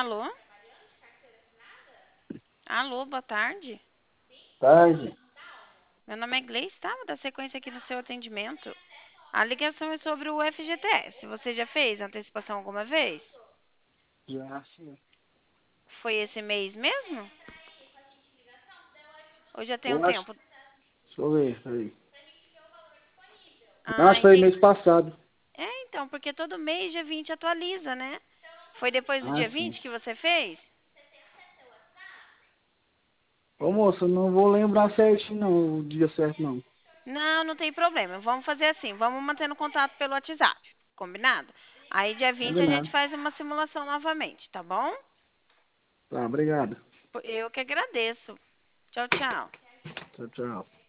Alô? Alô, boa tarde. Tarde. Meu nome é Gleice, tá? Vou dar sequência aqui no seu atendimento. A ligação é sobre o FGTS. Você já fez antecipação alguma vez? Já sim. Foi esse mês mesmo? Ou já tem um Eu acho. tempo? Deixa eu ver, peraí. Eu acho Ah, que foi entendi. mês passado. É, então, porque todo mês dia 20 atualiza, né? Foi depois do Ah, dia sim. 20 que você fez? Ô moço, eu não vou lembrar certinho não, o dia certo não. Não, não tem problema. Vamos fazer assim, vamos mantendo contato pelo WhatsApp. Combinado? Aí dia 20 a gente Combinado. faz uma simulação novamente, tá bom? Tá, obrigado. Eu que agradeço. Tchau, tchau. Tchau, tchau.